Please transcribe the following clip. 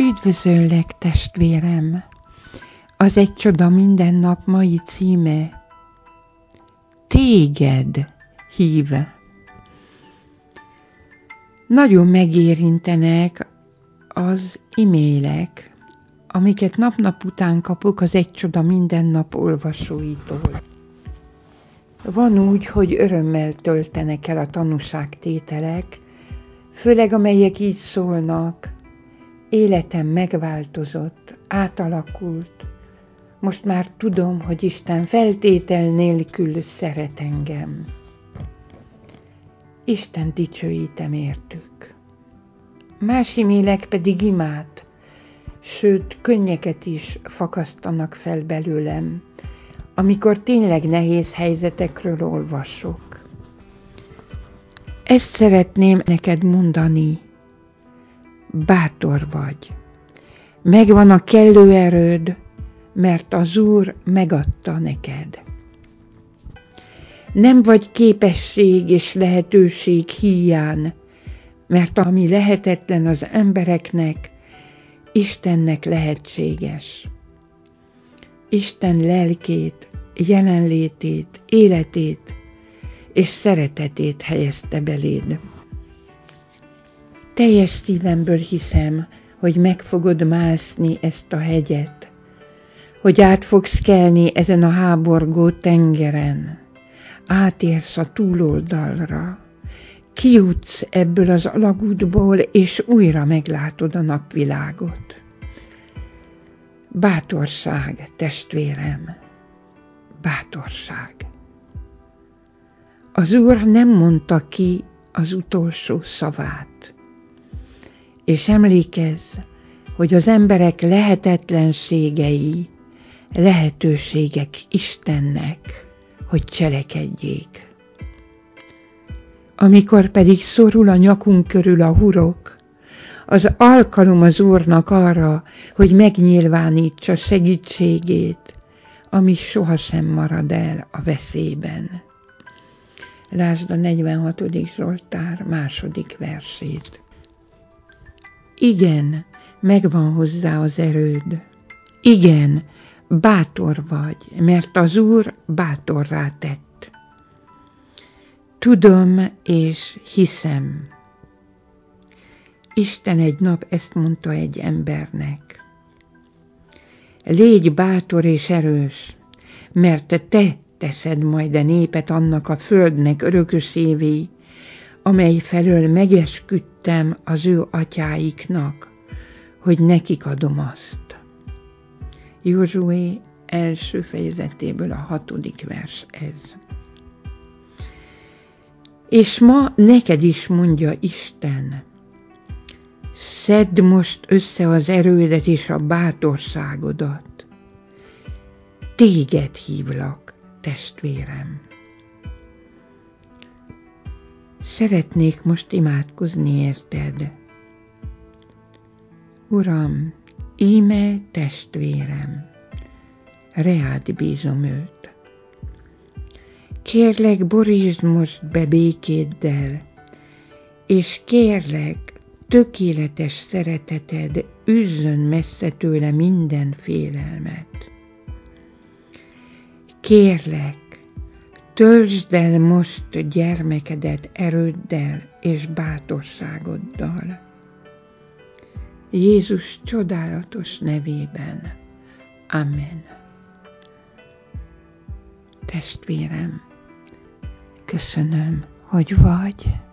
Üdvözöllek, testvérem! Az Egy csoda minden nap mai címe Téged hív. Nagyon megérintenek az e-mailek, amiket nap-nap után kapok az Egy csoda minden nap olvasóitól. Van úgy, hogy örömmel töltenek el a tanúságtételek, főleg amelyek így szólnak: életem megváltozott, átalakult, most már tudom, hogy Isten feltétel nélkül szeret engem. Isten dicsőítem értük. Más e-mailek pedig imát, sőt könnyeket is fakasztanak fel belőlem, amikor tényleg nehéz helyzetekről olvasok. Ezt szeretném neked mondani: bátor vagy. Megvan a kellő erőd, mert az Úr megadta neked. Nem vagy képesség és lehetőség híján, mert ami lehetetlen az embereknek, Istennek lehetséges. Isten lelkét, jelenlétét, életét és szeretetét helyezte beléd. Teljes szívemből hiszem, hogy meg fogod mászni ezt a hegyet, hogy át fogsz kelni ezen a háborgó tengeren, átérsz a túloldalra, kijutsz ebből az alagútból, és újra meglátod a napvilágot. Bátorság, testvérem, bátorság. Az Úr nem mondta ki az utolsó szavát. És emlékezz, hogy az emberek lehetetlenségei lehetőségek Istennek, hogy cselekedjék. Amikor pedig szorul a nyakunk körül a hurok, az alkalom az Úrnak arra, hogy megnyilvánítsa segítségét, ami sohasem marad el a veszélyben. Lásd a 46. Zsoltár 2. versét. Igen, megvan hozzá az erőd. Igen, bátor vagy, mert az Úr bátorrá tett. Tudom és hiszem. Isten egy nap ezt mondta egy embernek: légy bátor és erős, mert te teszed majd a népet annak a földnek örökösévé, amely felől megesküdtem az ő atyáiknak, hogy nekik adom azt. Józsué 1. fejezetéből a 6. vers ez. És ma neked is mondja Isten: szedd most össze az erődet és a bátorságodat. Téged hívlak, testvérem. Szeretnék most imádkozni érted. Uram, íme testvérem, reád bízom őt. Kérlek, borítsd most be békéddel, és kérlek, tökéletes szereteted üzzön messze tőle minden félelmet. Kérlek, töltsd el most gyermekedet erőddel és bátorságoddal. Jézus csodálatos nevében. Amen. Testvérem, köszönöm, hogy vagy.